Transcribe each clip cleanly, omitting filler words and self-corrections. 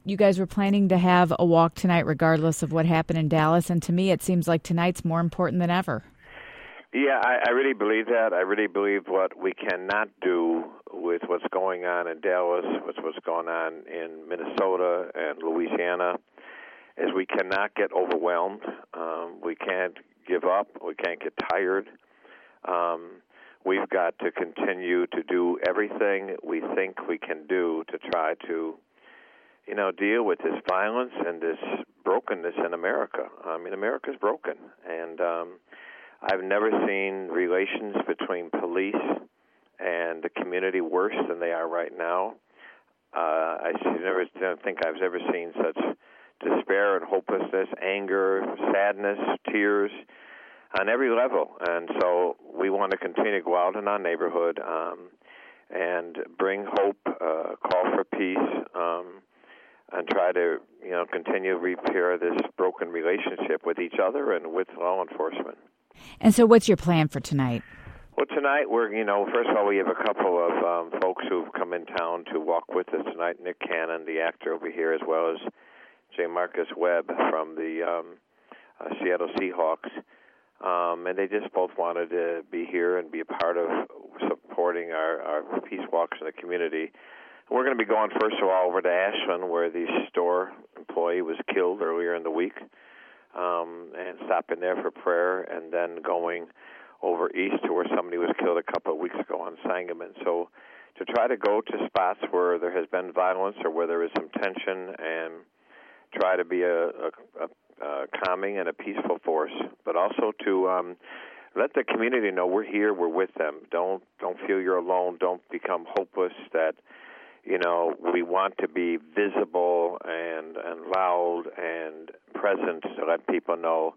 you guys were planning to have a walk tonight regardless of what happened in Dallas, and to me it seems like tonight's more important than ever. Yeah, I really believe that. I really believe what we cannot do with what's going on in Dallas, with what's going on in Minnesota and Louisiana, is we cannot get overwhelmed. We can't give up. We can't get tired. We've got to continue to do everything we think we can do to try to, deal with this violence and this brokenness in America. I mean, America's broken, and I've never seen relations between police and the community worse than they are right now. I don't think I've ever seen such despair and hopelessness, anger, sadness, tears on every level. And so we want to continue to go out in our neighborhood and bring hope, call for peace, and try to, continue to repair this broken relationship with each other and with law enforcement. And so what's your plan for tonight? Well, tonight we're, first of all, we have a couple of folks who've come in town to walk with us tonight. Nick Cannon, the actor over here, as well as J. Marcus Webb from the Seattle Seahawks. And they just both wanted to be here and be a part of supporting our peace walks in the community. We're going to be going, first of all, over to Ashland, where the store employee was killed earlier in the week, and stopping there for prayer, and then going over east to where somebody was killed a couple of weeks ago on Sangamon. So to try to go to spots where there has been violence or where there is some tension and try to be a calming and a peaceful force, but also to let the community know we're here, we're with them. Don't feel you're alone. Don't become hopeless that, we want to be visible and loud and present to let people know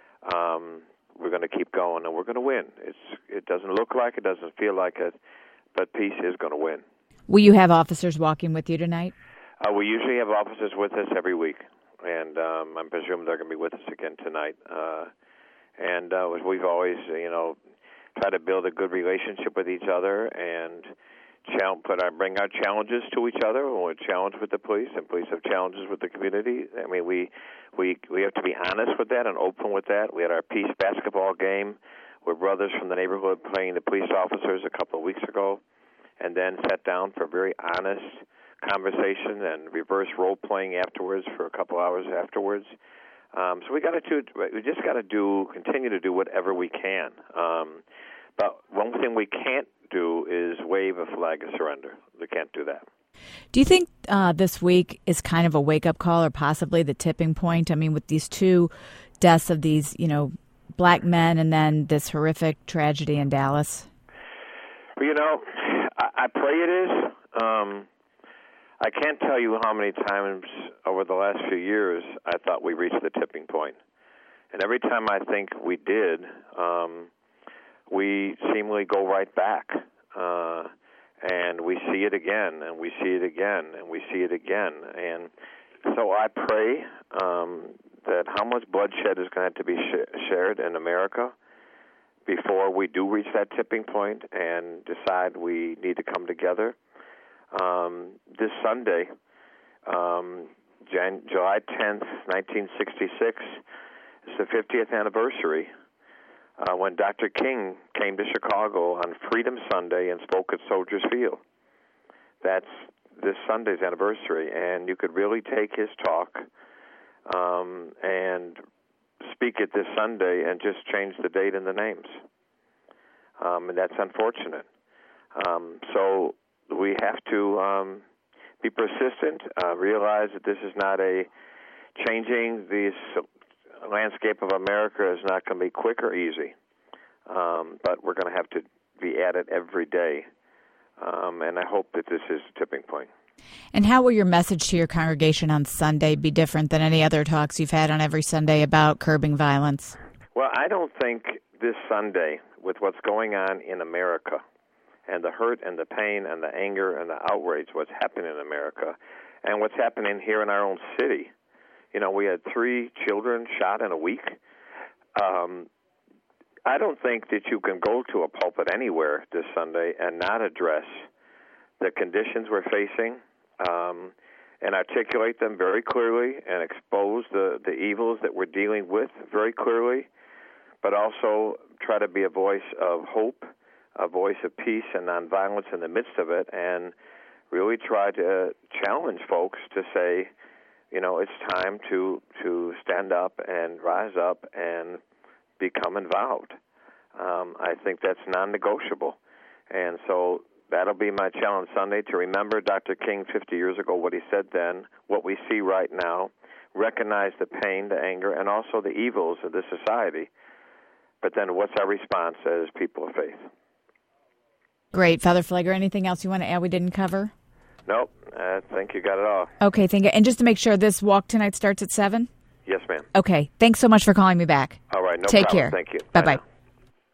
we're going to keep going and we're going to win. It doesn't look like it, doesn't feel like it, but peace is going to win. Will you have officers walking with you tonight? We usually have officers with us every week, and I'm presuming they're going to be with us again tonight. And we've always, tried to build a good relationship with each other and bring our challenges to each other. When we're challenged with the police, and police have challenges with the community. I mean, we have to be honest with that and open with that. We had our peace basketball game with brothers from the neighborhood playing the police officers a couple of weeks ago, and then sat down for a very honest conversation and reverse role playing afterwards for a couple hours afterwards. So we just got to continue to do whatever we can. But one thing we can't do is wave a flag of surrender. We can't do that. Do you think this week is kind of a wake-up call or possibly the tipping point? I mean, with these two deaths of these, black men and then this horrific tragedy in Dallas? Well, I pray it is. I can't tell you how many times over the last few years I thought we reached the tipping point. And every time I think we did, we seemingly go right back. And we see it again, and we see it again, and we see it again. And so I pray that how much bloodshed is going to have to be shared in America before we do reach that tipping point and decide we need to come together. This Sunday, July 10th, 1966, is the 50th anniversary when Dr. King came to Chicago on Freedom Sunday and spoke at Soldiers Field. That's this Sunday's anniversary, and you could really take his talk and speak it this Sunday and just change the date and the names. And that's unfortunate. So we have to be persistent, realize that this is not changing this landscape of America is not going to be quick or easy, but we're going to have to be at it every day, and I hope that this is the tipping point. And how will your message to your congregation on Sunday be different than any other talks you've had on every Sunday about curbing violence? Well, I don't think this Sunday, with what's going on in America, and the hurt and the pain and the anger and the outrage, what's happening in America, and what's happening here in our own city. We had 3 children shot in a week. I don't think that you can go to a pulpit anywhere this Sunday and not address the conditions we're facing. and articulate them very clearly and expose the evils that we're dealing with very clearly, but also try to be a voice of hope, a voice of peace and nonviolence in the midst of it, and really try to challenge folks to say, it's time to stand up and rise up and become involved. I think that's non-negotiable. And so that'll be my challenge Sunday, to remember Dr. King 50 years ago, what he said then, what we see right now, recognize the pain, the anger, and also the evils of this society. But then what's our response as people of faith? Great. Father Pfleger, anything else you want to add we didn't cover? Nope. I think you got it all. Okay, thank you. And just to make sure, this walk tonight starts at 7? Yes, ma'am. Okay. Thanks so much for calling me back. All right. No Take problem. care. Thank you. Bye-bye.